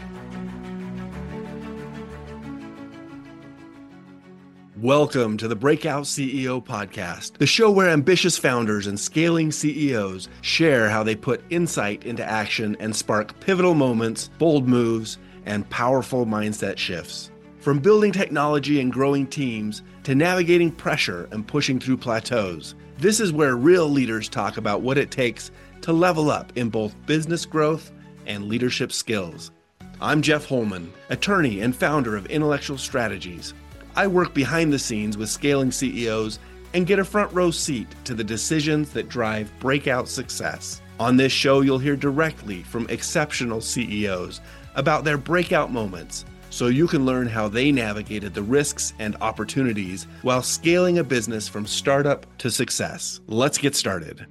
Welcome to the Breakout CEO Podcast, the show where ambitious founders and scaling CEOs share how they put insight into action and spark pivotal moments, bold moves, and powerful mindset shifts. From building technology and growing teams to navigating pressure and pushing through plateaus, this is where real leaders talk about what it takes to level up in both business growth and leadership skills. I'm Jeff Holman, attorney and founder of Intellectual Strategies. I work behind the scenes with scaling CEOs and get a front row seat to the decisions that drive breakout success. On this show, you'll hear directly from exceptional CEOs about their breakout moments, so you can learn how they navigated the risks and opportunities while scaling a business from startup to success. Let's get started.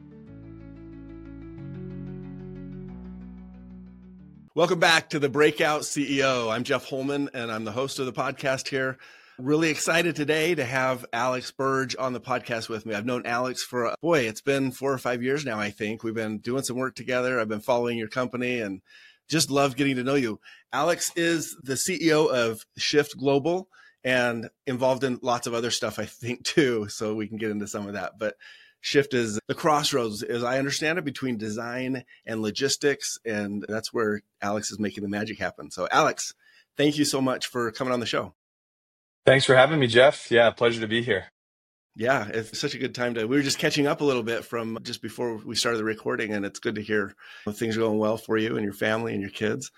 Welcome back to the Breakout CEO. I'm Jeff Holman, and I'm the host of the podcast here. Really excited today to have Alex Burge on the podcast with me. I've known Alex for, it's been 4 or 5 years now, I think. We've been doing some work together. I've been following your company and just love getting to know you. Alex is the CEO of Shift Global and involved in lots of other stuff, I think, too. So we can get into some of that. But Shift is the crossroads, as I understand it, between design and logistics. And that's where Alex is making the magic happen. So Alex, thank you so much for coming on the show. Thanks for having me, Jeff. Yeah, pleasure to be here. Yeah, it's such a good time we were just catching up a little bit from just before we started the recording, and it's good to hear things are going well for you and your family and your kids.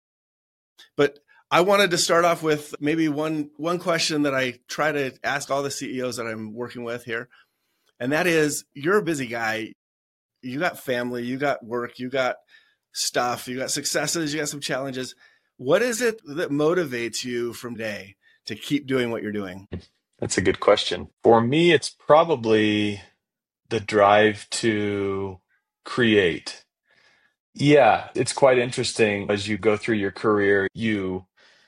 But I wanted to start off with maybe one question that I try to ask all the CEOs that I'm working with here. And that is, you're a busy guy. You got family, you got work, you got stuff, you got successes, you got some challenges. What is it that motivates you from day to keep doing what you're doing? That's a good question. For me, it's probably the drive to create. Yeah, it's quite interesting. As you go through your career, you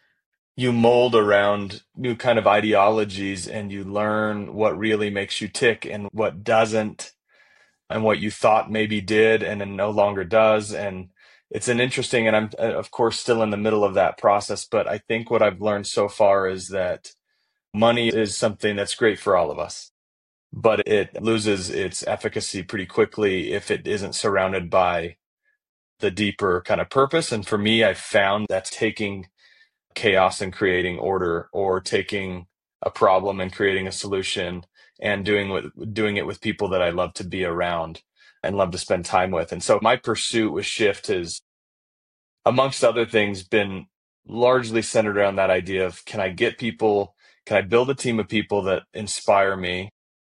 mold around new kind of ideologies and you learn what really makes you tick and what doesn't, and what you thought maybe did and then no longer does. And it's an interesting, and I'm of course still in the middle of that process, but I think what I've learned so far is that money is something that's great for all of us, but it loses its efficacy pretty quickly if it isn't surrounded by the deeper kind of purpose. And for me, I found that's taking chaos and creating order, or taking a problem and creating a solution and doing it with people that I love to be around and love to spend time with. And so my pursuit with Shift has, amongst other things, been largely centered around that idea of, can I build a team of people that inspire me,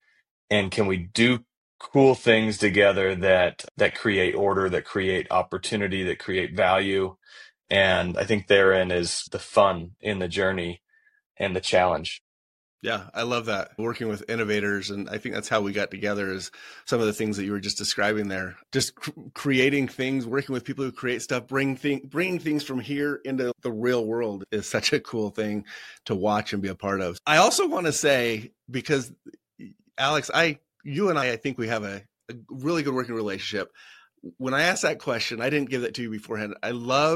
and can we do cool things together that create order, that create opportunity, that create value. And I think therein is the fun in the journey and the challenge. Yeah, I love that. Working with innovators. And I think that's how we got together, is some of the things that you were just describing there. Just creating things, working with people who create stuff, bringing things from here into the real world is such a cool thing to watch and be a part of. I also want to say, because Alex, you and I think we have a really good working relationship. When I asked that question, I didn't give that to you beforehand. I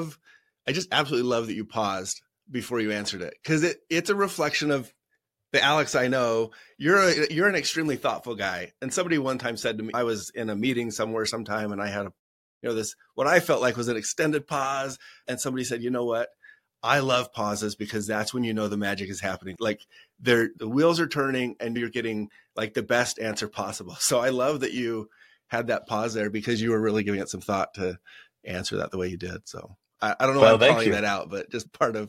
just absolutely love that you paused before you answered it, because it's a reflection of the Alex I know. You're an extremely thoughtful guy. And somebody one time said to me, I was in a meeting somewhere sometime, and I had this, what I felt like was an extended pause. And somebody said, you know what? I love pauses, because that's when you know the magic is happening. Like the wheels are turning and you're getting like the best answer possible. So I love that you had that pause there, because you were really giving it some thought to answer that the way you did. So I don't know why I'm calling that out, but just part of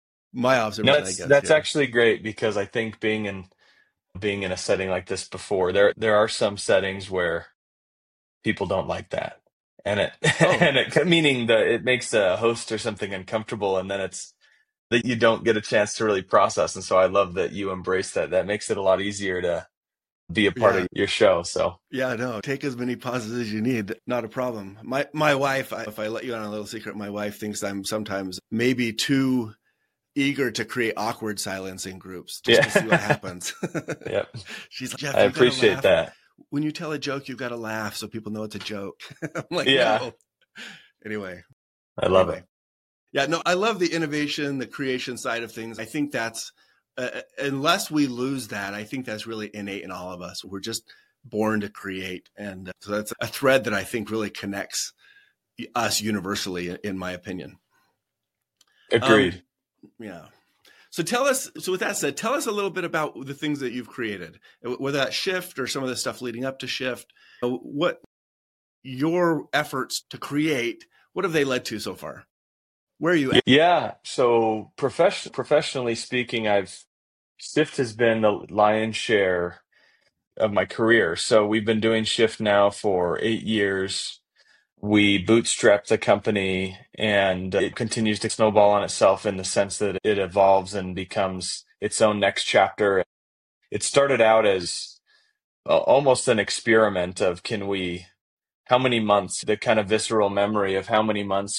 my observation, I guess. That's actually great, because I think being in a setting like this before, there are some settings where people don't like that. And meaning that it makes a host or something uncomfortable, and then it's that you don't get a chance to really process. And so I love that you embrace that. That makes it a lot easier to be a part of your show. So yeah, no, take as many pauses as you need. Not a problem. My wife, if I let you on a little secret, my wife thinks I'm sometimes maybe too eager to create awkward silence in groups just to see what happens. Yeah. She's like, Jeff, I appreciate that. When you tell a joke, you've got to laugh so people know it's a joke. I'm like, yeah. No. Anyway. I love it. Yeah, no, I love the innovation, the creation side of things. I think that's, unless we lose that, I think that's really innate in all of us. We're just born to create. And so that's a thread that I think really connects us universally, in my opinion. Agreed. Yeah. So with that said, tell us a little bit about the things that you've created, whether that's Shift or some of the stuff leading up to Shift. What your efforts to create, what have they led to so far? Where are you at? Yeah. So professionally speaking, Shift has been the lion's share of my career. So we've been doing Shift now for 8 years. We bootstrapped the company and it continues to snowball on itself in the sense that it evolves and becomes its own next chapter. It started out as almost an experiment of how many months, the kind of visceral memory of how many months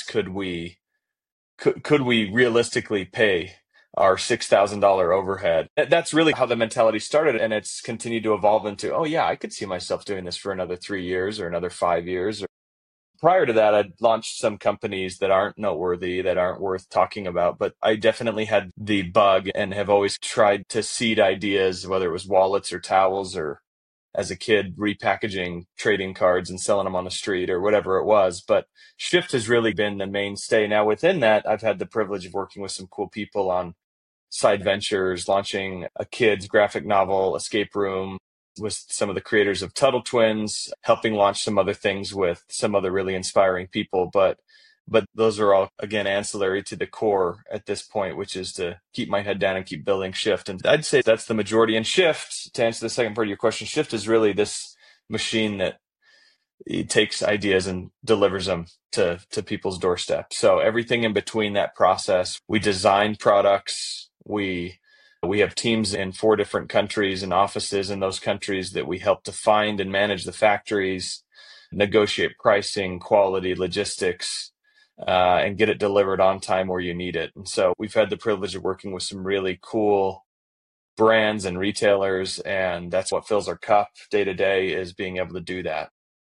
could we realistically pay our $6,000 overhead? That's really how the mentality started. And it's continued to evolve into, oh yeah, I could see myself doing this for another 3 years or another 5 years. Prior to that, I'd launched some companies that aren't noteworthy, that aren't worth talking about, but I definitely had the bug and have always tried to seed ideas, whether it was wallets or towels or as a kid repackaging trading cards and selling them on the street or whatever it was. But Shift has really been the mainstay. Now, within that, I've had the privilege of working with some cool people on side ventures, launching a kid's graphic novel escape room with some of the creators of Tuttle Twins, helping launch some other things with some other really inspiring people. But those are all, again, ancillary to the core at this point, which is to keep my head down and keep building Shift. And I'd say that's the majority. And Shift, to answer the second part of your question, Shift is really this machine that it takes ideas and delivers them to people's doorstep. So everything in between that process, we design products, we have teams in 4 different countries and offices in those countries that we help to find and manage the factories, negotiate pricing, quality, logistics, and get it delivered on time where you need it. And so we've had the privilege of working with some really cool brands and retailers, and that's what fills our cup day to day, is being able to do that.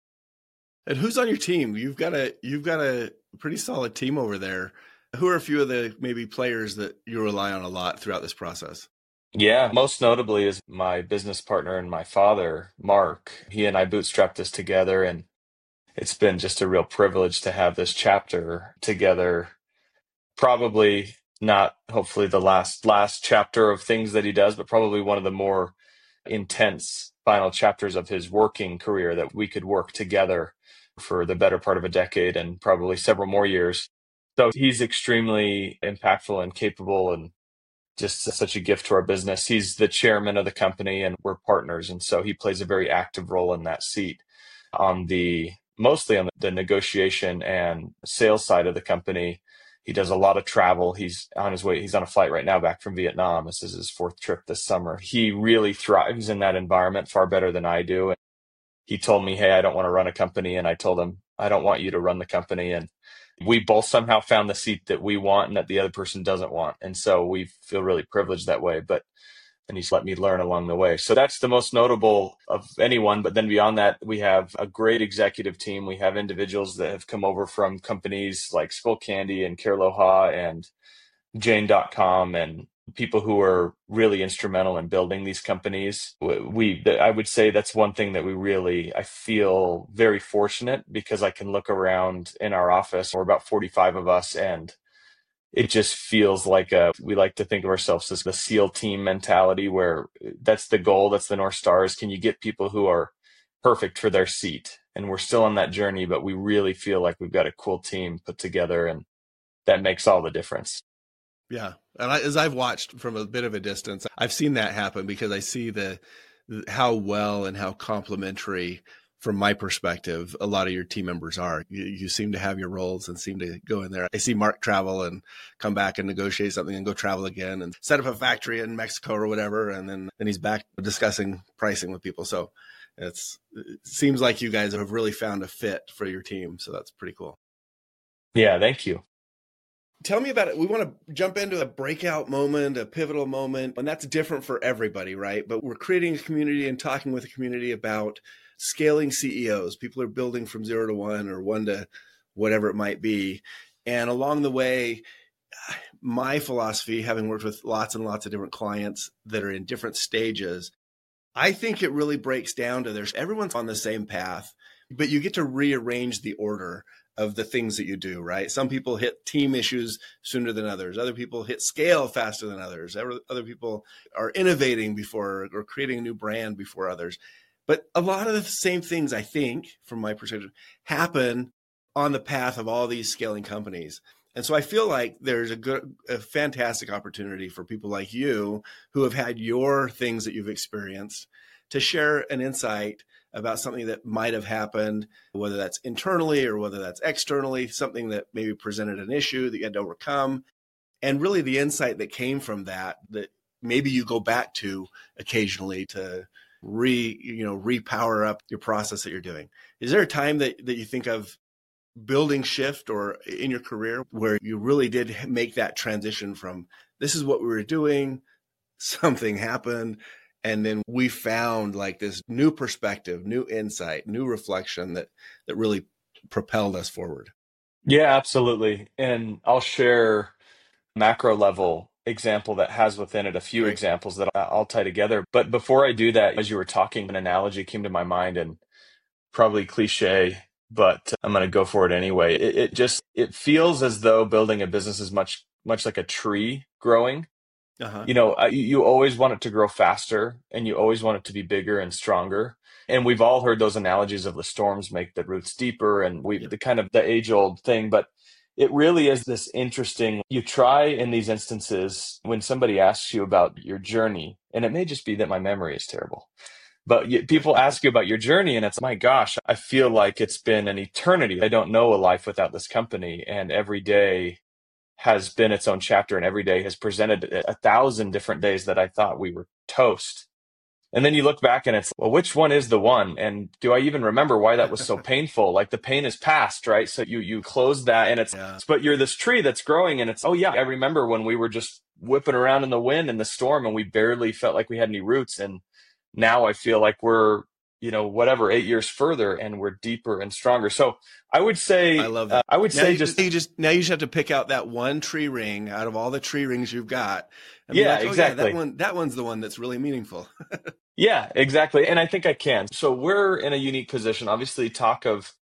And who's on your team? You've got a pretty solid team over there. Who are a few of the maybe players that you rely on a lot throughout this process? Yeah, most notably is my business partner and my father, Mark. He and I bootstrapped this together, and it's been just a real privilege to have this chapter together. Probably not, hopefully, the last chapter of things that he does, but probably one of the more intense final chapters of his working career that we could work together for the better part of a decade and probably several more years. So he's extremely impactful and capable and just such a gift to our business. He's the chairman of the company and we're partners. And so he plays a very active role in that seat mostly on the negotiation and sales side of the company. He does a lot of travel. He's on his way. He's on a flight right now back from Vietnam. This is his 4th trip this summer. He really thrives in that environment far better than I do. And he told me, hey, I don't want to run a company. And I told him, I don't want you to run the company. And we both somehow found the seat that we want and that the other person doesn't want. And so we feel really privileged that way. And he's let me learn along the way. So that's the most notable of anyone. But then beyond that, we have a great executive team. We have individuals that have come over from companies like Skullcandy and Careloha and Jane.com and people who are really instrumental in building these companies. I would say that's one thing that I feel very fortunate because I can look around in our office. We're about 45 of us, and it just feels like we like to think of ourselves as the SEAL team mentality, where that's the goal, that's the North Stars. Can you get people who are perfect for their seat? And we're still on that journey, but we really feel like we've got a cool team put together, and that makes all the difference. Yeah. And as I've watched from a bit of a distance, I've seen that happen because I see how well and how complementary, from my perspective, a lot of your team members are. You seem to have your roles and seem to go in there. I see Mark travel and come back and negotiate something and go travel again and set up a factory in Mexico or whatever. And then he's back discussing pricing with people. So it seems like you guys have really found a fit for your team. So that's pretty cool. Yeah, thank you. Tell me about it. We want to jump into a breakout moment, a pivotal moment, and that's different for everybody, right? But we're creating a community and talking with a community about scaling CEOs. People are building from 0 to 1 or 1 to whatever it might be. And along the way, my philosophy, having worked with lots and lots of different clients that are in different stages, I think it really breaks down to everyone's on the same path, but you get to rearrange the order of the things that you do, right? Some people hit team issues sooner than others. Other people hit scale faster than others. Other people are innovating before or creating a new brand before others. But a lot of the same things, I think, from my perspective, happen on the path of all these scaling companies. And so I feel like there's a fantastic opportunity for people like you who have had your things that you've experienced to share an insight about something that might have happened, whether that's internally or whether that's externally, something that maybe presented an issue that you had to overcome. And really the insight that came from that maybe you go back to occasionally to repower up your process that you're doing. Is there a time that you think of building Shift or in your career where you really did make that transition from this is what we were doing, something happened, and then we found like this new perspective, new insight, new reflection that really propelled us forward? Yeah, absolutely. And I'll share macro level example that has within it a few Great. examples that I'll tie together. But before I do that, as you were talking, an analogy came to my mind, and probably cliche, but I'm going to go for it anyway. It feels as though building a business is much like a tree growing. Uh-huh. You always want it to grow faster, and you always want it to be bigger and stronger. And we've all heard those analogies of the storms make the roots deeper, and the kind of the age old thing. But it really is this interesting, you try in these instances when somebody asks you about your journey, and it may just be that my memory is terrible, but people ask you about your journey, and it's, my gosh, I feel like it's been an eternity. I don't know a life without this company, and every day has been its own chapter, and every day has presented 1,000 different days that I thought we were toast. And then you look back and it's, well, which one is the one? And do I even remember why that was so painful? Like the pain is past, right? So you close that, and but you're this tree that's growing, and it's, oh yeah, I remember when we were just whipping around in the wind and the storm, and we barely felt like we had any roots. And now I feel like we're, 8 years further, and we're deeper and stronger. So I would say, I love that. I would now say you just have to pick out that one tree ring out of all the tree rings you've got. And yeah, like, exactly. Yeah, that one's the one that's really meaningful. Yeah, exactly. And I think I can. So we're in a unique position. Obviously, talk of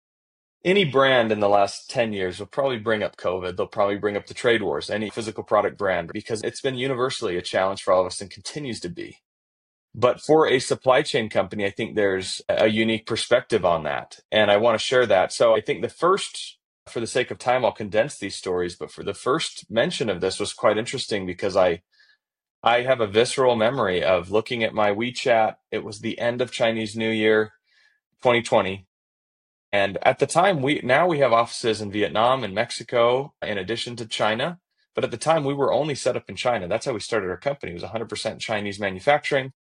any brand in the last 10 years will probably bring up COVID. They'll probably bring up the trade wars, any physical product brand, because it's been universally a challenge for all of us and continues to be. But for a supply chain company, I think there's a unique perspective on that. And I want to share that. So I think for the sake of time, I'll condense these stories. But for the first mention of this was quite interesting because I have a visceral memory of looking at my WeChat. It was the end of Chinese New Year, 2020. And at the time, we have offices in Vietnam and Mexico, in addition to China. But at the time, we were only set up in China. That's how we started our company. It was 100% Chinese manufacturing.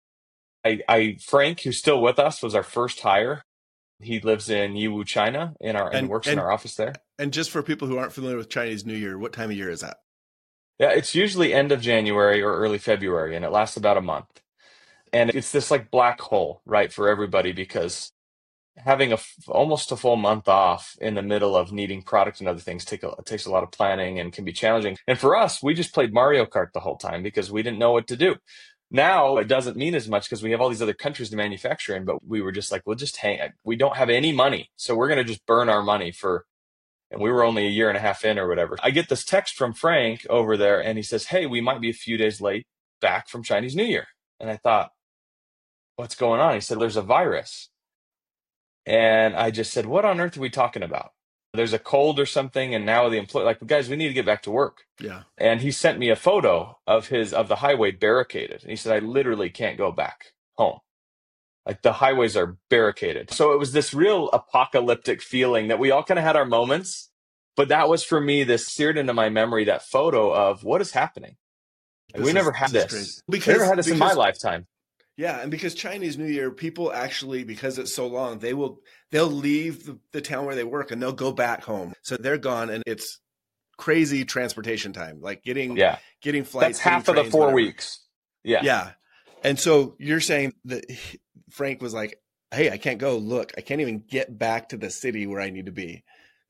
Frank, who's still with us, was our first hire. He lives in Yiwu, China, and works in our office there. And just for people who aren't familiar with Chinese New Year, what time of year is that? Yeah, it's usually end of January or early February, and it lasts about a month. And it's this like black hole, right, for everybody, because having almost a full month off in the middle of needing product and other things takes a lot of planning and can be challenging. And for us, we just played Mario Kart the whole time because we didn't know what to do. Now it doesn't mean as much because we have all these other countries to manufacture in, but we were just like, we'll just we don't have any money. So we're going to just burn our money and we were only a year and a half in or whatever. I get this text from Frank over there, and he says, hey, we might be a few days late back from Chinese New Year. And I thought, what's going on? He said, there's a virus. And I just said, what on earth are we talking about? There's a cold or something. And now the employee, like, guys, we need to get back to work. Yeah. And he sent me a photo of the highway barricaded. And he said, I literally can't go back home. Like the highways are barricaded. So it was this real apocalyptic feeling that we all kind of had our moments. But that was for me, this seared into my memory, that photo of what is happening. Like, we never had this. We never had this in my lifetime. Yeah, and because Chinese New Year, people actually, because it's so long, they'll leave the town where they work and they'll go back home. So they're gone, and it's crazy transportation time, like getting flights. That's half of the 4 weeks. Yeah. Yeah. And so you're saying that Frank was like, hey, I can't go. Look, I can't even get back to the city where I need to be.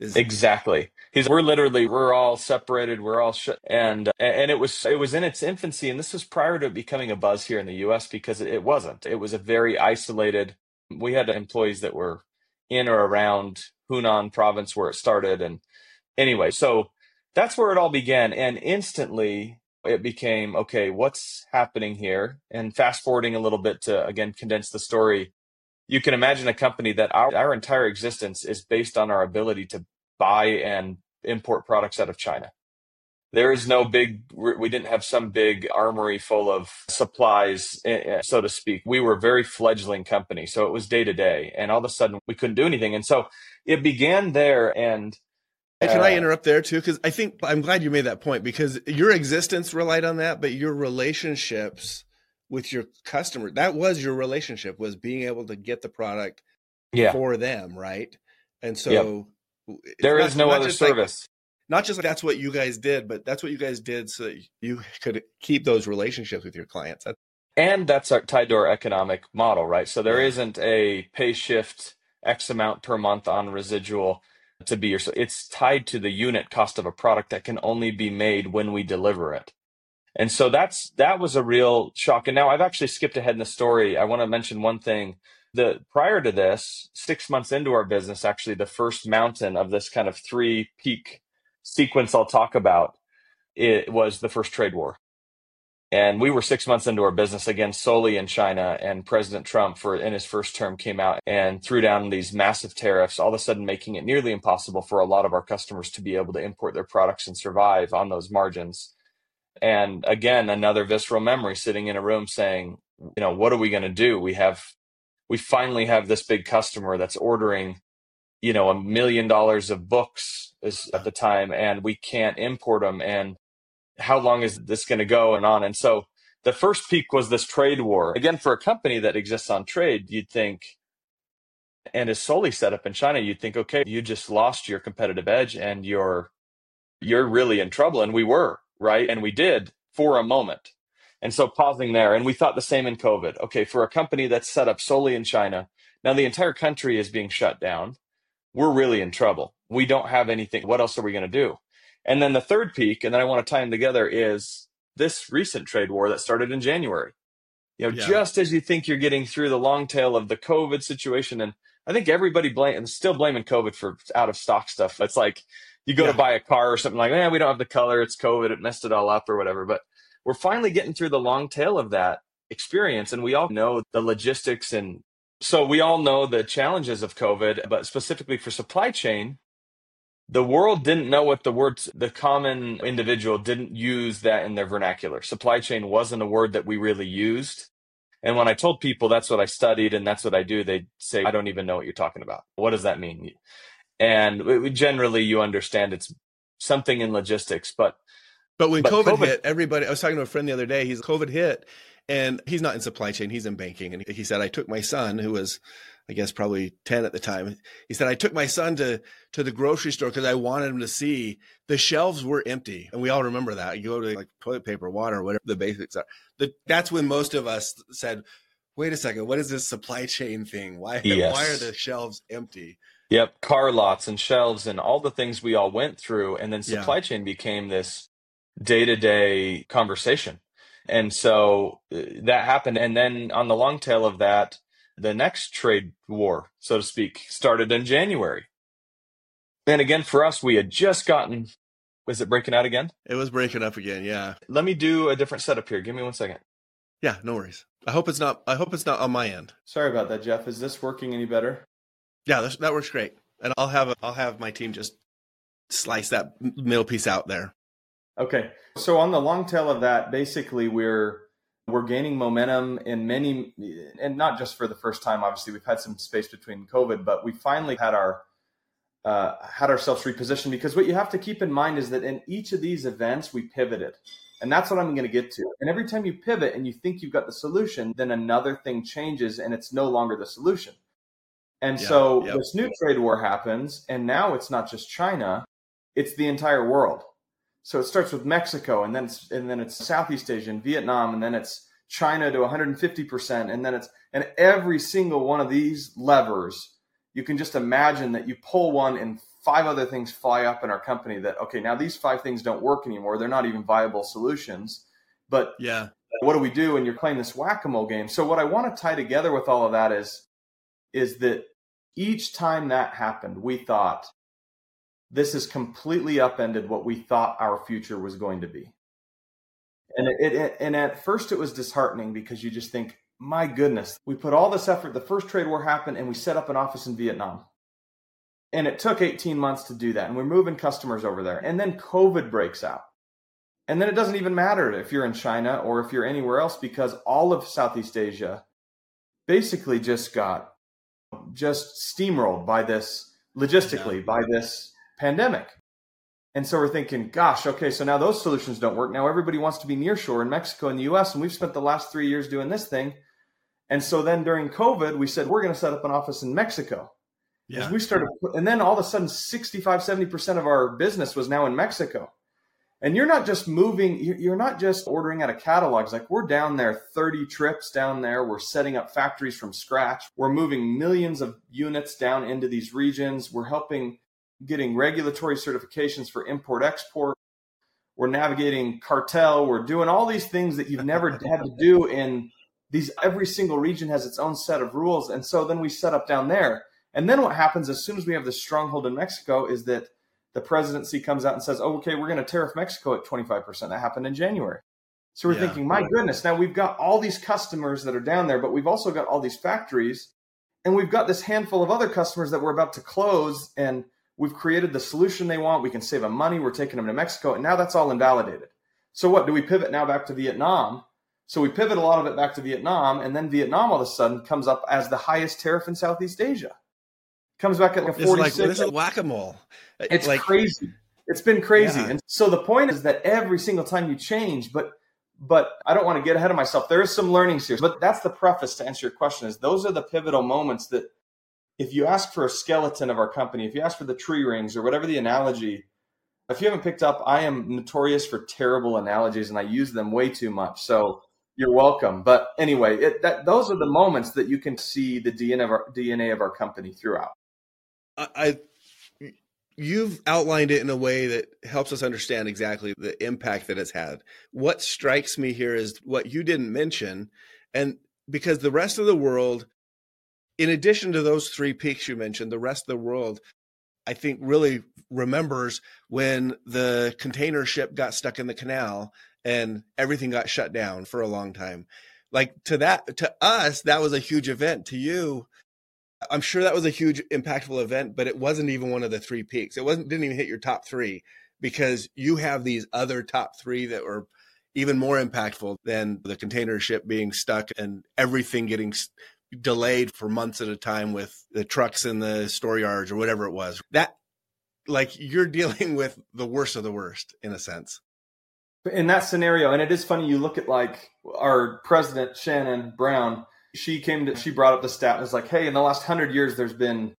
Is Exactly. We're all separated. We're all shut. And it was in its infancy. And this was prior to it becoming a buzz here in the US because it wasn't. It was a very isolated, we had employees that were in or around Hunan province where it started. And anyway, so that's where it all began. And instantly it became, okay, what's happening here? And fast forwarding a little bit to, again, condense the story, you can imagine a company that our entire existence is based on our ability to buy and import products out of China. There is no we didn't have some big armory full of supplies, so to speak. We were a very fledgling company. So it was day to day. And all of a sudden we couldn't do anything. And so it began there. And can I interrupt there too? Because I'm glad you made that point, because your existence relied on that, but your relationships with your customer, that was your relationship, was being able to get the product for them, right? And so there is no other service. Not just that's what you guys did, but that's what you guys did so that you could keep those relationships with your clients. And that's tied to our economic model, right? So there isn't a pay shift X amount per month on residual to be so it's tied to the unit cost of a product that can only be made when we deliver it. And so that was a real shock. And now I've actually skipped ahead in the story. I want to mention one thing. Prior to this, 6 months into our business, actually the first mountain of this kind of 3-peak sequence I'll talk about, it was the first trade war. And we were 6 months into our business, again, solely in China. And President Trump, in his first term, came out and threw down these massive tariffs, all of a sudden making it nearly impossible for a lot of our customers to be able to import their products and survive on those margins. And again, another visceral memory, sitting in a room saying, what are we going to do? We finally have this big customer that's ordering, $1 million of books at the time, and we can't import them. And how long is this going to go and on? And so the first peak was this trade war. Again, for a company that exists on trade, you'd think, and is solely set up in China, you'd think, okay, you just lost your competitive edge and you're really in trouble. And we were, right? And we did for a moment. And so pausing there, and we thought the same in COVID. Okay, for a company that's set up solely in China, now the entire country is being shut down. We're really in trouble. We don't have anything. What else are we going to do? And then the third peak, and then I want to tie them together, is this recent trade war that started in January. Just as you think you're getting through the long tail of the COVID situation, and I think everybody still blaming COVID for out of stock stuff. It's like you go to buy a car or something like, we don't have the color, it's COVID, it messed it all up or whatever. But we're finally getting through the long tail of that experience, and we all know the logistics, and so we all know the challenges of COVID, but specifically for supply chain, the world didn't know what the common individual didn't use that in their vernacular. Supply chain wasn't a word that we really used. And when I told people that's what I studied and that's what I do, they'd say, I don't even know what you're talking about. What does that mean? And generally you understand it's something in logistics, but when COVID hit, everybody, I was talking to a friend the other day, COVID hit, and he's not in supply chain, he's in banking. And he said, I took my son, who was, I guess, probably 10 at the time. He said, I took my son to the grocery store because I wanted him to see the shelves were empty. And we all remember that. You go to like toilet paper, water, whatever the basics are. That's when most of us said, wait a second, what is this supply chain thing? Why are the shelves empty? Yep. Car lots and shelves and all the things we all went through. And then supply chain became this day-to-day conversation. And so that happened. And then on the long tail of that, the next trade war, so to speak, started in January. And again, for us, we had just gotten, was it breaking out again? It was breaking up again, yeah. Let me do a different setup here. Give me 1 second. Yeah, no worries. I hope it's not on my end. Sorry about that, Jeff. Is this working any better? Yeah, that works great. And I'll have my team just slice that middle piece out there. Okay. So on the long tail of that, basically we're gaining momentum in many, and not just for the first time. Obviously, we've had some space between COVID, but we finally had ourselves repositioned, because what you have to keep in mind is that in each of these events, we pivoted. And that's what I'm going to get to. And every time you pivot and you think you've got the solution, then another thing changes and it's no longer the solution. And this new trade war happens, and now it's not just China, it's the entire world. So it starts with Mexico, and then it's Southeast Asia and Vietnam, and then it's China to 150%, and every single one of these levers, you can just imagine that you pull one in 5 other things fly up in our company that, okay, now these 5 things don't work anymore. They're not even viable solutions. But Yeah. what do we do? And you're playing this whack-a-mole game. So what I want to tie together with all of that is that each time that happened, we thought, this has completely upended what we thought our future was going to be. And at first it was disheartening because you just think, my goodness, we put all this effort. The first trade war happened and we set up an office in Vietnam. And it took 18 months to do that. And we're moving customers over there. And then COVID breaks out. And then it doesn't even matter if you're in China or if you're anywhere else, because all of Southeast Asia basically just got steamrolled by this, logistically, by this pandemic. And so we're thinking, gosh, okay, so now those solutions don't work. Now everybody wants to be nearshore in Mexico and the US, and we've spent the last 3 years doing this thing. And so then during COVID, we said, we're going to set up an office in Mexico. Yeah. We started, and then all of a sudden, 65, 70% of our business was now in Mexico. And you're not just moving, you're not just ordering out of catalogs. Like, we're down there, 30 trips down there. We're setting up factories from scratch. We're moving millions of units down into these regions. We're helping getting regulatory certifications for import export. We're navigating cartel. We're doing all these things that you've never had to do in these. Every single region has its own set of rules. And so then we set up down there. And then what happens as soon as we have this stronghold in Mexico is that the presidency comes out and says, oh, okay, we're going to tariff Mexico at 25%. That happened in January. So we're thinking, my goodness, now we've got all these customers that are down there, but we've also got all these factories, and we've got this handful of other customers that we're about to close, and we've created the solution they want. We can save them money. We're taking them to Mexico, and now that's all invalidated. So what, do we pivot now back to Vietnam? So we pivot a lot of it back to Vietnam, and then Vietnam all of a sudden comes up as the highest tariff in Southeast Asia. Comes back at like 46. This is whack-a-mole. It's like crazy. It's been crazy. Yeah. And so the point is that every single time you change, but I don't want to get ahead of myself. There is some learnings here. But that's the preface to answer your question, is those are the pivotal moments that if you ask for a skeleton of our company, if you ask for the tree rings or whatever the analogy, if you haven't picked up, I am notorious for terrible analogies and I use them way too much. So you're welcome. But anyway, those are the moments that you can see the DNA of our company throughout. You've outlined it in a way that helps us understand exactly the impact that it's had. What strikes me here is what you didn't mention, and because the rest of the world, in addition to those 3 peaks you mentioned, the rest of the world, I think, really remembers when the container ship got stuck in the canal and everything got shut down for a long time. Like, to us, that was a huge event. To you, I'm sure that was a huge impactful event, but it wasn't even one of the 3 peaks. Didn't even hit your top 3 because you have these other top 3 that were even more impactful than the container ship being stuck and everything getting delayed for months at a time with the trucks in the store yards or whatever it was. That, like, you're dealing with the worst of the worst in a sense. In that scenario, and it is funny, you look at like our president, Shannon Brown, she brought up the stat and was like, hey, in the last 100 years, there's been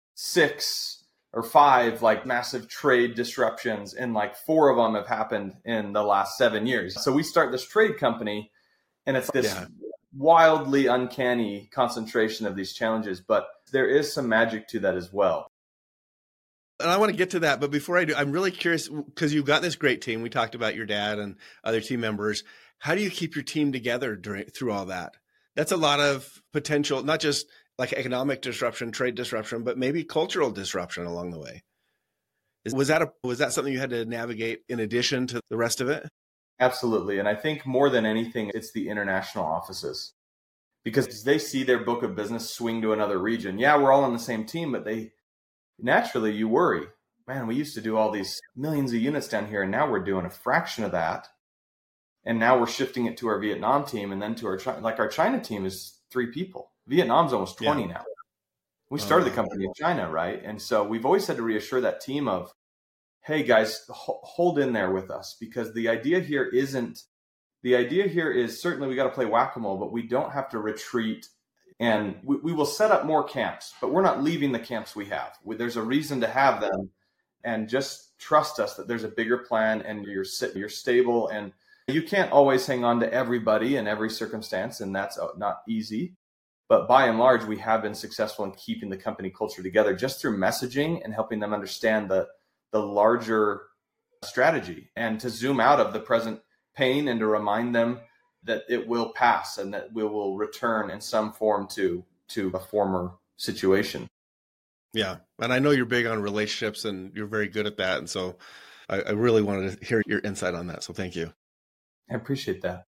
6 or 5 like massive trade disruptions, and like 4 of them have happened in the last 7 years. So we start this trade company, and it's this wildly uncanny concentration of these challenges, but there is some magic to that as well. And I want to get to that, but before I do, I'm really curious, because you've got this great team. We talked about your dad and other team members. How do you keep your team together through all that? That's a lot of potential, not just like economic disruption, trade disruption, but maybe cultural disruption along the way. Was that something you had to navigate in addition to the rest of it? Absolutely. And I think more than anything, it's the international offices, because they see their book of business swing to another region. Yeah, we're all on the same team, but naturally you worry, man, we used to do all these millions of units down here, and now we're doing a fraction of that. And now we're shifting it to our Vietnam team, and then to our China team is 3 people. Vietnam's almost 20 now. We started the company in China, right? And so we've always had to reassure that team of, hey guys, hold in there with us, because the idea here is certainly we got to play whack-a-mole, but we don't have to retreat. And we will set up more camps, but we're not leaving the camps we have. There's a reason to have them, and just trust us that there's a bigger plan, and you're stable, and you can't always hang on to everybody in every circumstance, and that's not easy. But by and large, we have been successful in keeping the company culture together just through messaging and helping them understand the larger strategy, and to zoom out of the present pain and to remind them that it will pass and that we will return in some form to a former situation. Yeah. And I know you're big on relationships and you're very good at that. And so I really wanted to hear your insight on that. So thank you. I appreciate that.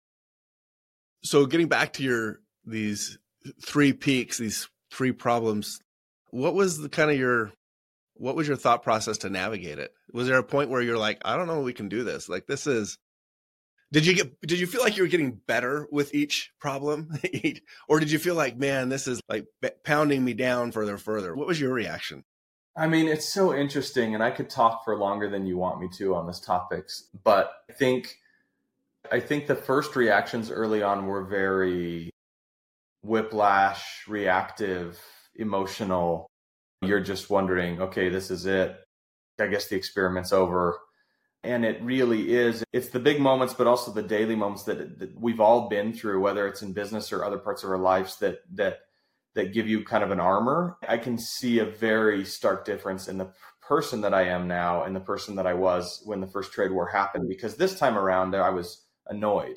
So getting back to these 3 peaks, these 3 problems, what was what was your thought process to navigate it? Was there a point where you're like, I don't know, we can do this. Like did you feel like you were getting better with each problem? Or did you feel like, man, this is like pounding me down further? What was your reaction? I mean, it's so interesting, and I could talk for longer than you want me to on this topics, but I think the first reactions early on were very whiplash, reactive, emotional. You're just wondering, okay, this is it. I guess the experiment's over. And it really is. It's the big moments, but also the daily moments that we've all been through, whether it's in business or other parts of our lives that give you kind of an armor. I can see a very stark difference in the person that I am now and the person that I was when the first trade war happened, because this time around I was annoyed,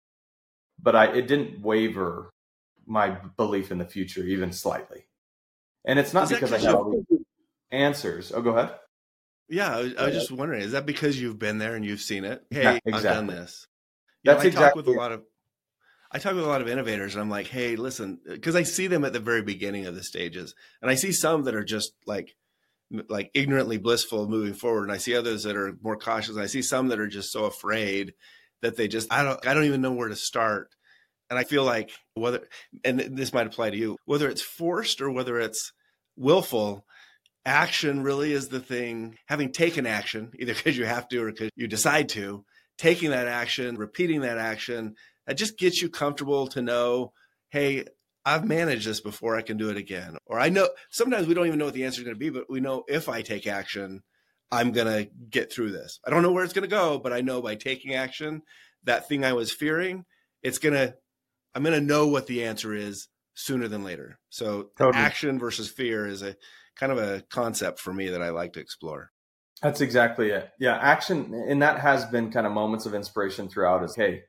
but it didn't waver my belief in the future even slightly. And it's not because I have all the answers. Oh, go ahead. Yeah, I was just wondering, is that because you've been there and you've seen it? Hey, yeah, exactly. I've done this. That's I talk with a lot of innovators, and I'm like, hey, listen, because I see them at the very beginning of the stages, and I see some that are just like ignorantly blissful moving forward, and I see others that are more cautious. And I see some that are just so afraid that they just I don't even know where to start. And I feel like and this might apply to you, whether it's forced or whether it's willful, action really is the thing. Having taken action, either because you have to or because you decide to, taking that action, repeating that action, that just gets you comfortable to know, hey, I've managed this before, I can do it again. Or I know sometimes we don't even know what the answer is going to be, but we know if I take action, I'm going to get through this. I don't know where it's going to go, but I know by taking action, that thing I was fearing, I'm going to know what the answer is sooner than later. So totally. Action versus fear is a kind of a concept for me that I like to explore. That's exactly it. Yeah. Action. And that has been kind of moments of inspiration throughout is, hey,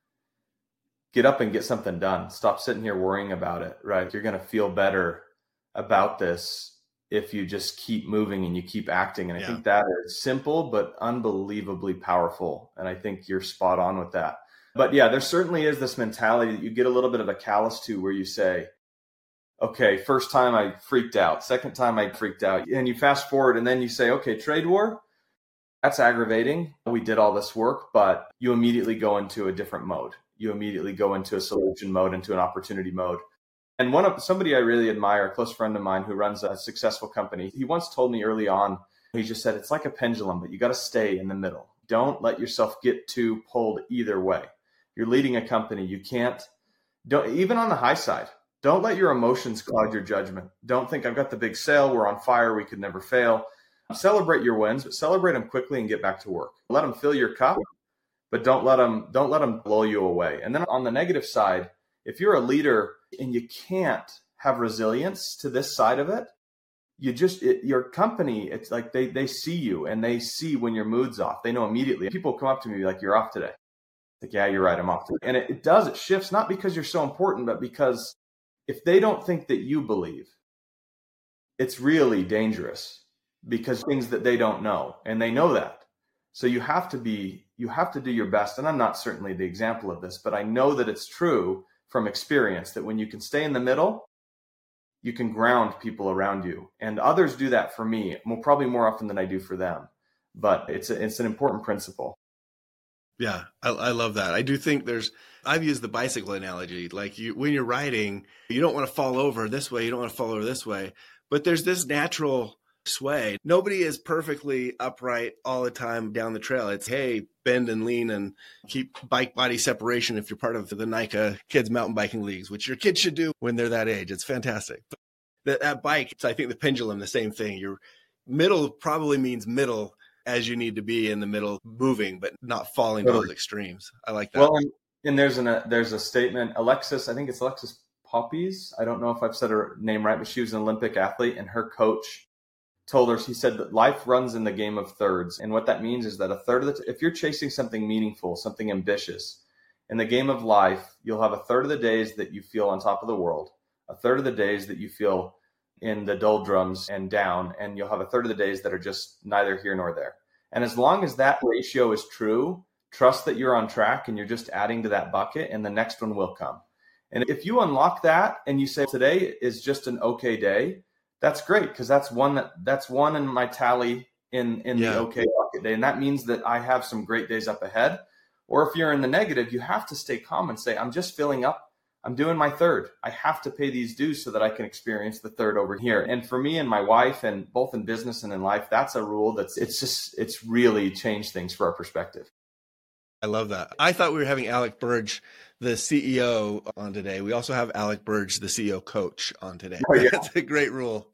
get up and get something done. Stop sitting here worrying about it, right? You're going to feel better about this if you just keep moving and you keep acting. And I think that is simple, but unbelievably powerful. And I think you're spot on with that. But yeah, there certainly is this mentality that you get a little bit of a callus to, where you say, okay, first time I freaked out, second time I freaked out. And you fast forward and then you say, okay, trade war, that's aggravating. We did all this work, but you immediately go into a different mode. You immediately go into a solution mode, into an opportunity mode. And somebody I really admire, a close friend of mine who runs a successful company, he once told me early on, he just said, it's like a pendulum, but you got to stay in the middle. Don't let yourself get too pulled either way. You're leading a company. You don't, even on the high side, don't let your emotions cloud your judgment. Don't think I've got the big sale, we're on fire, we could never fail. Celebrate your wins, but celebrate them quickly and get back to work. Let them fill your cup, but don't let them blow you away. And then on the negative side, if you're a leader and you can't have resilience to this side of it, your company, it's like they see you and they see when your mood's off. They know immediately. People come up to me like, you're off today. Like, yeah, you're right, I'm off today. And it shifts, not because you're so important, but because if they don't think that you believe, it's really dangerous, because things that they don't know, and they know that. So you have to do your best. And I'm not certainly the example of this, but I know that it's true from experience that when you can stay in the middle, you can ground people around you. And others do that for me, probably more often than I do for them. But it's an important principle. Yeah, I love that. I do think I've used the bicycle analogy. Like when you're riding, you don't want to fall over this way. You don't want to fall over this way. But there's this natural sway. Nobody is perfectly upright all the time down the trail. It's, hey, bend and lean and keep bike body separation if you're part of the NICA Kids Mountain Biking Leagues, which your kids should do when they're that age. It's fantastic. But that bike, I think the pendulum, the same thing. Your middle probably means middle, as you need to be in the middle, moving, but not falling to those extremes. I like that. Well, and there's a statement, I think it's Alexis Poppies. I don't know if I've said her name right, but she was an Olympic athlete, and her coach told her, he said that life runs in the game of thirds. And what that means is that a third of if you're chasing something meaningful, something ambitious, in the game of life, you'll have a third of the days that you feel on top of the world, a third of the days that you feel in the doldrums and down, and you'll have a third of the days that are just neither here nor there. And as long as that ratio is true, trust that you're on track and you're just adding to that bucket, and the next one will come. And if you unlock that and you say today is just an okay day, that's great, because that's one in my tally in the okay bucket day. And that means that I have some great days up ahead. Or if you're in the negative, you have to stay calm and say, I'm just filling up. I'm doing my third. I have to pay these dues so that I can experience the third over here. And for me and my wife, and both in business and in life, that's a rule it's really changed things for our perspective. I love that. I thought we were having Alec Burge, the CEO, on today. We also have Alec Burge, the CEO coach, on today. Oh, yeah. That's a great rule.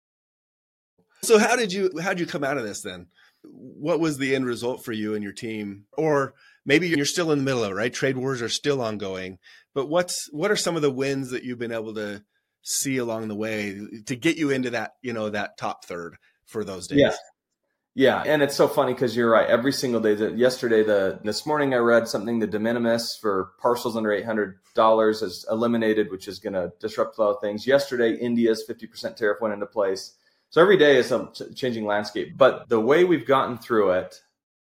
So how'd you come out of this then? What was the end result for you and your team? Or maybe you're still in the middle of it, right? Trade wars are still ongoing. But what are some of the wins that you've been able to see along the way to get you into that, that top third for those days? Yeah. And it's so funny because you're right. Every single day, this morning I read something, the de minimis for parcels under $800 is eliminated, which is going to disrupt a lot of things. Yesterday, India's 50% tariff went into place. So every day is a changing landscape. But the way we've gotten through it,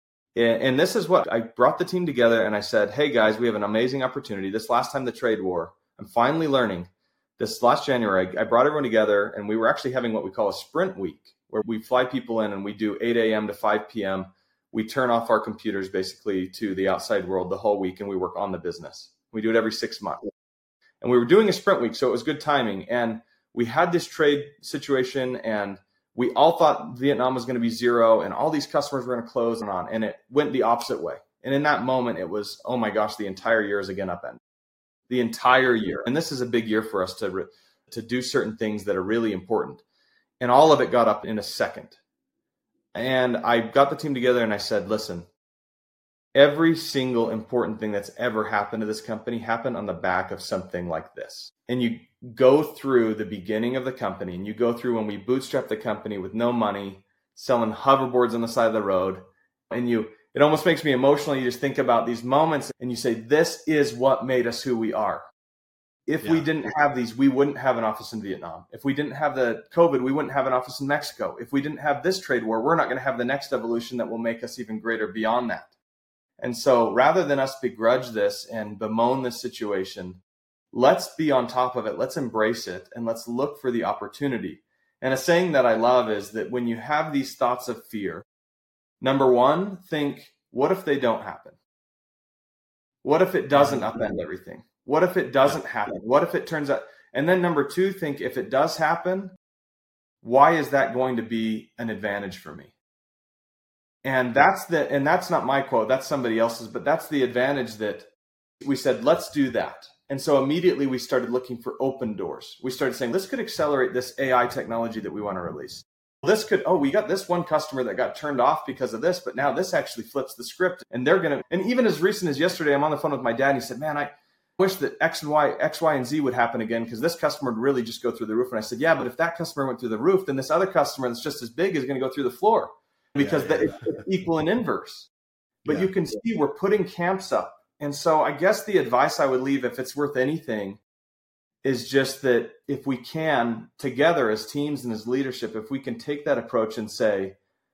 and this is what I brought the team together and I said, hey guys, we have an amazing opportunity. This last time, the trade war, I'm finally learning. This last January, I brought everyone together and we were actually having what we call a sprint week, where we fly people in and we do 8 a.m. to 5 p.m. We turn off our computers basically to the outside world the whole week and we work on the business. We do it every 6 months. And we were doing a sprint week, so it was good timing. And we had this trade situation and we all thought Vietnam was going to be zero and all these customers were going to close and on. And it went the opposite way. And in that moment, it was, oh my gosh, the entire year is again upended. The entire year. And this is a big year for us to do certain things that are really important. And all of it got up in a second. And I got the team together and I said, listen, every single important thing that's ever happened to this company happened on the back of something like this. And you go through the beginning of the company and you go through when we bootstrapped the company with no money, selling hoverboards on the side of the road. And it almost makes me emotional. You just think about these moments and you say, this is what made us who we are. If we didn't have these, we wouldn't have an office in Vietnam. If we didn't have the COVID, we wouldn't have an office in Mexico. If we didn't have this trade war, we're not going to have the next evolution that will make us even greater beyond that. And so rather than us begrudge this and bemoan this situation, let's be on top of it. Let's embrace it and let's look for the opportunity. And a saying that I love is that when you have these thoughts of fear, number one, think, what if they don't happen? What if it doesn't upend everything? What if it doesn't happen? What if it turns out? And then number two, think, if it does happen, why is that going to be an advantage for me? And that's not my quote, that's somebody else's, but that's the advantage that we said, let's do that. And so immediately we started looking for open doors. We started saying, this could accelerate this AI technology that we want to release. We got this one customer that got turned off because of this, but now this actually flips the script and and even as recent as yesterday, I'm on the phone with my dad and he said, man, I wish that X, Y, and Z would happen again because this customer would really just go through the roof. And I said, yeah, but if that customer went through the roof, then this other customer that's just as big is going to go through the floor because it's equal and inverse. But you can see we're putting camps up. And so I guess the advice I would leave, if it's worth anything, is just that if we can, together as teams and as leadership, if we can take that approach and say,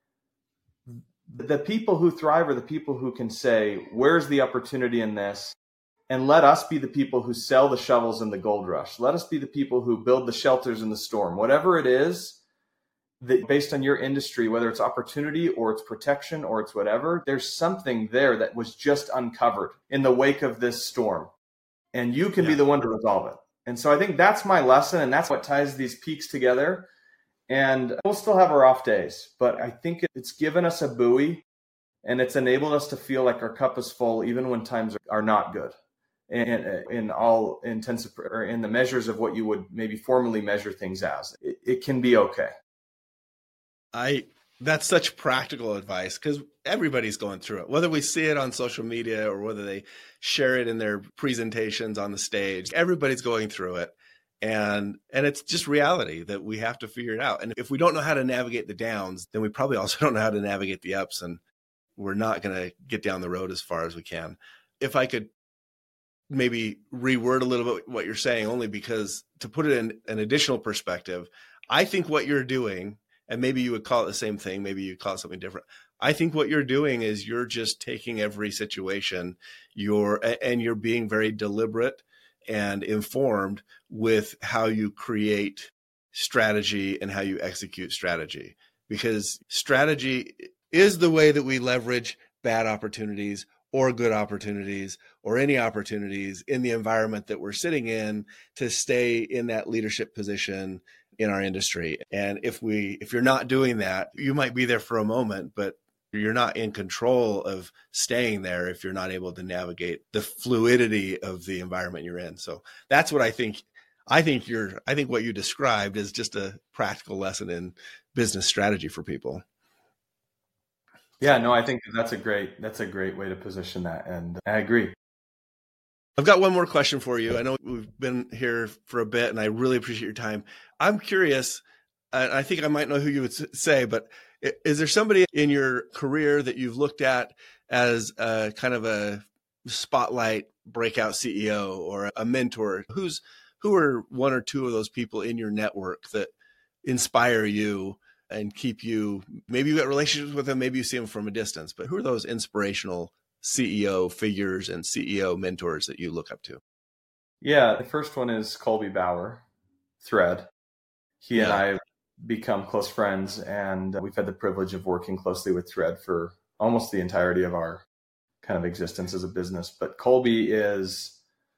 the people who thrive are the people who can say, where's the opportunity in this? And let us be the people who sell the shovels in the gold rush. Let us be the people who build the shelters in the storm. Whatever it is, that based on your industry, whether it's opportunity or it's protection or it's whatever, there's something there that was just uncovered in the wake of this storm. And you can be the one to resolve it. And so I think that's my lesson, and that's what ties these peaks together. And we'll still have our off days, but I think it's given us a buoy and it's enabled us to feel like our cup is full even when times are not good. In all intensive, or in the measures of what you would maybe formally measure things as, it can be okay. That's such practical advice because everybody's going through it, whether we see it on social media or whether they share it in their presentations on the stage. Everybody's going through it. And it's just reality that we have to figure it out. And if we don't know how to navigate the downs, then we probably also don't know how to navigate the ups, and we're not going to get down the road as far as we can. If I could maybe reword a little bit what you're saying, only because to put it in an additional perspective, I think what you're doing, and maybe you would call it the same thing, maybe you call it something different. I think what you're doing is you're just taking every situation, you're being very deliberate and informed with how you create strategy and how you execute strategy, because strategy is the way that we leverage bad opportunities or good opportunities or any opportunities in the environment that we're sitting in to stay in that leadership position in our industry. And if you're not doing that, you might be there for a moment, but you're not in control of staying there if you're not able to navigate the fluidity of the environment you're in. So that's what I think. I think what you described is just a practical lesson in business strategy for people. Yeah, no, I think that's a great way to position that. And I agree. I've got one more question for you. I know we've been here for a bit and I really appreciate your time. I'm curious, and I think I might know who you would say, but is there somebody in your career that you've looked at as a kind of a spotlight breakout CEO or a mentor? Who are one or two of those people in your network that inspire you and keep you, maybe you got relationships with them, maybe you see them from a distance, but who are those inspirational CEO figures and CEO mentors that you look up to? Yeah, the first one is Colby Bauer, Thread. He and I have become close friends, and we've had the privilege of working closely with Thread for almost the entirety of our kind of existence as a business. But Colby is,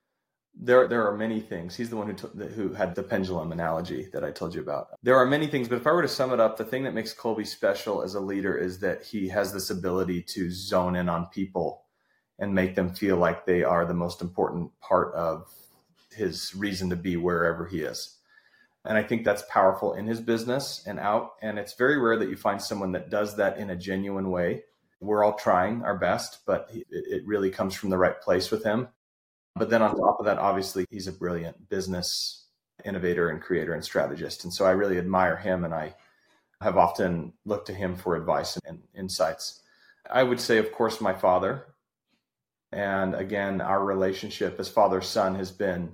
there are many things. He's the one who had the pendulum analogy that I told you about. There are many things, but if I were to sum it up, the thing that makes Colby special as a leader is that he has this ability to zone in on people and make them feel like they are the most important part of his reason to be wherever he is. And I think that's powerful in his business and out. And it's very rare that you find someone that does that in a genuine way. We're all trying our best, but it really comes from the right place with him. But then on top of that, obviously, he's a brilliant business innovator and creator and strategist. And so I really admire him, and I have often looked to him for advice and insights. I would say, of course, my father. And again, our relationship as father-son has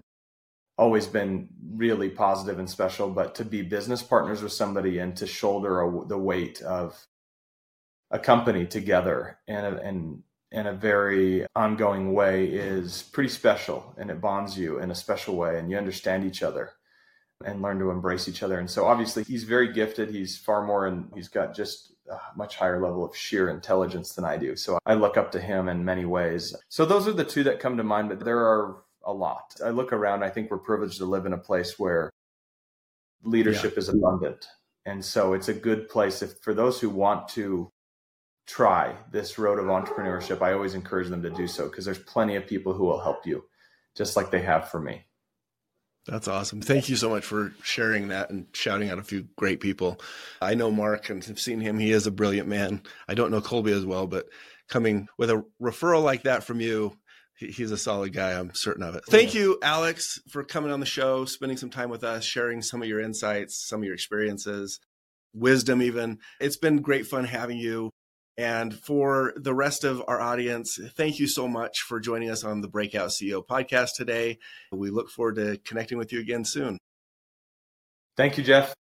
always been really positive and special, but to be business partners with somebody and to shoulder the weight of a company together in a very ongoing way is pretty special, and it bonds you in a special way, and you understand each other and learn to embrace each other. And so obviously he's very gifted. He's far more, and he's got just a much higher level of sheer intelligence than I do. So I look up to him in many ways. So those are the two that come to mind, but there are a lot. I look around, I think we're privileged to live in a place where leadership is abundant. And so it's a good place for those who want to try this road of entrepreneurship. I always encourage them to do so, because there's plenty of people who will help you, just like they have for me. That's awesome. Thank you so much for sharing that and shouting out a few great people. I know Mark and have seen him. He is a brilliant man. I don't know Colby as well, but coming with a referral like that from you, he's a solid guy. I'm certain of it. Thank you, Alex, for coming on the show, spending some time with us, sharing some of your insights, some of your experiences, wisdom even. It's been great fun having you. And for the rest of our audience, thank you so much for joining us on the Breakout CEO podcast today. We look forward to connecting with you again soon. Thank you, Jeff.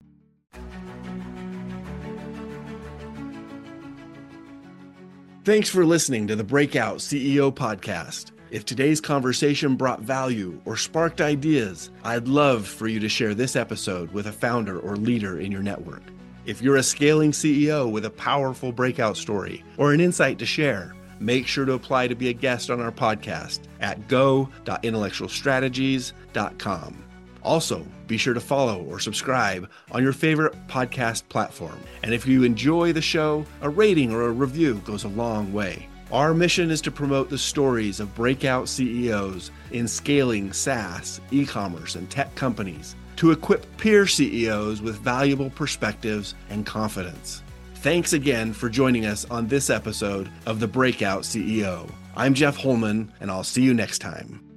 Thanks for listening to the Breakout CEO podcast. If today's conversation brought value or sparked ideas, I'd love for you to share this episode with a founder or leader in your network. If you're a scaling CEO with a powerful breakout story or an insight to share, make sure to apply to be a guest on our podcast at go.intellectualstrategies.com. Also, be sure to follow or subscribe on your favorite podcast platform. And if you enjoy the show, a rating or a review goes a long way. Our mission is to promote the stories of breakout CEOs in scaling SaaS, e-commerce, and tech companies, to equip peer CEOs with valuable perspectives and confidence. Thanks again for joining us on this episode of The Breakout CEO. I'm Jeff Holman, and I'll see you next time.